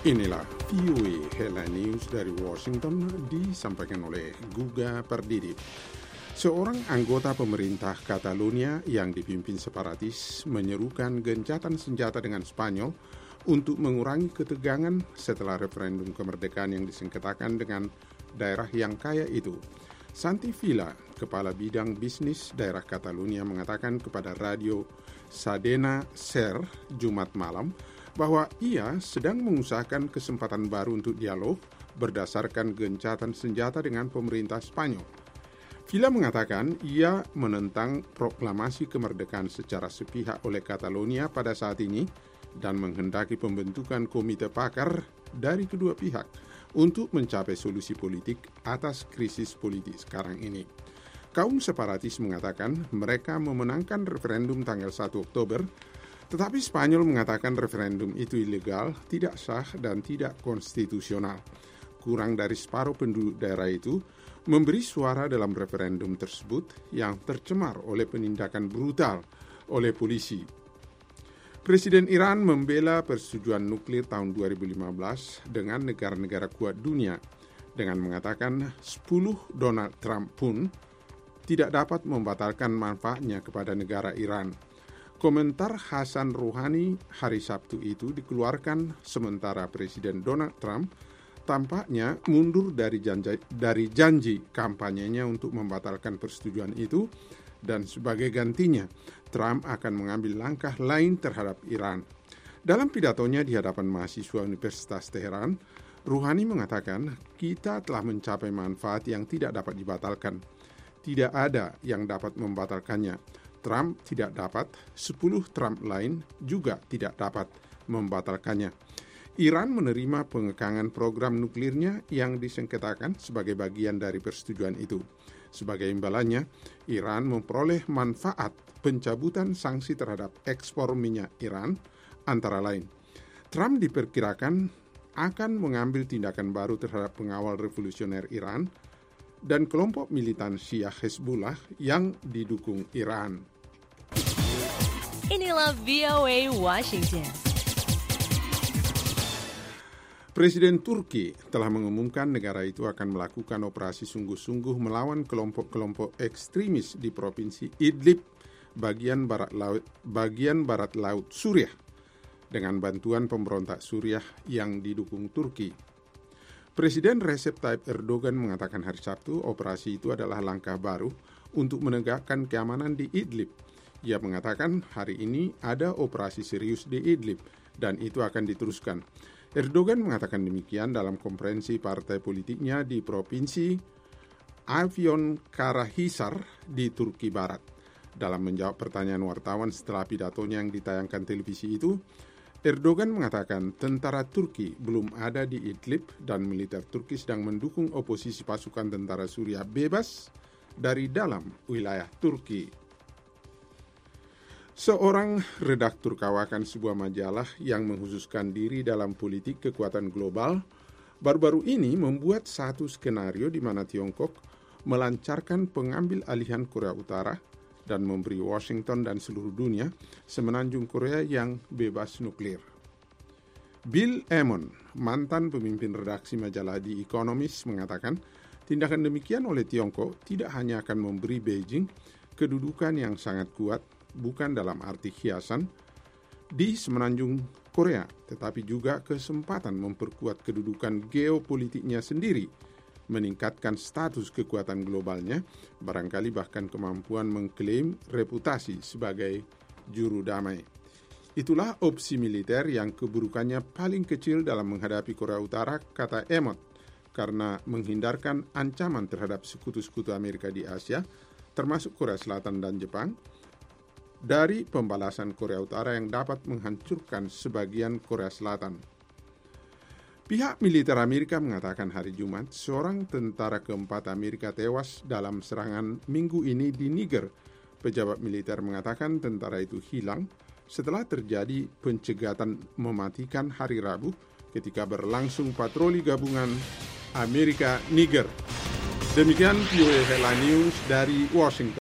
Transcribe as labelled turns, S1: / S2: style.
S1: Inilah VOA Headline News dari Washington disampaikan oleh Guga Pardidi. Seorang anggota pemerintah Catalonia yang dipimpin separatis menyerukan gencatan senjata dengan Spanyol untuk mengurangi ketegangan setelah referendum kemerdekaan yang disengketakan dengan daerah yang kaya itu. Santi Vila, kepala bidang bisnis daerah Catalonia, mengatakan kepada radio Cadena SER Jumat malam bahwa ia sedang mengusahakan kesempatan baru untuk dialog berdasarkan gencatan senjata dengan pemerintah Spanyol. Vila mengatakan ia menentang proklamasi kemerdekaan secara sepihak oleh Catalonia pada saat ini dan menghendaki pembentukan komite pakar dari kedua pihak untuk mencapai solusi politik atas krisis politik sekarang ini. Kaum separatis mengatakan mereka memenangkan referendum tanggal 1 Oktober, tetapi Spanyol mengatakan referendum itu ilegal, tidak sah, dan tidak konstitusional. Kurang dari separuh penduduk daerah itu memberi suara dalam referendum tersebut yang tercemar oleh penindakan brutal oleh polisi. Presiden Iran membela persetujuan nuklir tahun 2015 dengan negara-negara kuat dunia dengan mengatakan 10 Donald Trump pun tidak dapat membatalkan manfaatnya kepada negara Iran. Komentar Hasan Rouhani hari Sabtu itu dikeluarkan sementara Presiden Donald Trump tampaknya mundur dari janji kampanyenya untuk membatalkan persetujuan itu, dan sebagai gantinya Trump akan mengambil langkah lain terhadap Iran. Dalam pidatonya di hadapan mahasiswa Universitas Teheran, Rouhani mengatakan, "Kita telah mencapai manfaat yang tidak dapat dibatalkan. Tidak ada yang dapat membatalkannya. Trump tidak dapat, 10 Trump lain juga tidak dapat membatalkannya." Iran menerima pengekangan program nuklirnya yang disengketakan sebagai bagian dari persetujuan itu. Sebagai imbalannya, Iran memperoleh manfaat pencabutan sanksi terhadap ekspor minyak Iran, antara lain. Trump diperkirakan akan mengambil tindakan baru terhadap pengawal revolusioner Iran dan kelompok militan Syiah Hezbollah yang didukung Iran.
S2: Inilah VOA Washington.
S1: Presiden Turki telah mengumumkan negara itu akan melakukan operasi sungguh-sungguh melawan kelompok-kelompok ekstremis di provinsi Idlib, bagian barat laut Suriah, dengan bantuan pemberontak Suriah yang didukung Turki. Presiden Recep Tayyip Erdogan mengatakan hari Sabtu operasi itu adalah langkah baru untuk menegakkan keamanan di Idlib. Ia mengatakan hari ini ada operasi serius di Idlib dan itu akan diteruskan. Erdogan mengatakan demikian dalam konferensi partai politiknya di provinsi Afyonkarahisar di Turki Barat. Dalam menjawab pertanyaan wartawan setelah pidatonya yang ditayangkan televisi itu, Erdogan mengatakan tentara Turki belum ada di Idlib dan militer Turki sedang mendukung oposisi pasukan tentara Suriah bebas dari dalam wilayah Turki. Seorang redaktur kawakan sebuah majalah yang menghususkan diri dalam politik kekuatan global baru-baru ini membuat satu skenario di mana Tiongkok melancarkan pengambil alihan Korea Utara dan memberi Washington dan seluruh dunia semenanjung Korea yang bebas nuklir. Bill Ammon, mantan pemimpin redaksi majalah The Economist, mengatakan tindakan demikian oleh Tiongkok tidak hanya akan memberi Beijing kedudukan yang sangat kuat, bukan dalam arti hiasan, di semenanjung Korea, tetapi juga kesempatan memperkuat kedudukan geopolitiknya sendiri, meningkatkan status kekuatan globalnya, barangkali bahkan kemampuan mengklaim reputasi sebagai juru damai. Itulah opsi militer yang keburukannya paling kecil dalam menghadapi Korea Utara, kata Emmott, karena menghindarkan ancaman terhadap sekutu-sekutu Amerika di Asia, termasuk Korea Selatan dan Jepang, dari pembalasan Korea Utara yang dapat menghancurkan sebagian Korea Selatan. Pihak militer Amerika mengatakan hari Jumat seorang tentara keempat Amerika tewas dalam serangan minggu ini di Niger. Pejabat militer mengatakan tentara itu hilang setelah terjadi pencegatan mematikan hari Rabu ketika berlangsung patroli gabungan Amerika Niger. Demikian VOA Headline News dari Washington.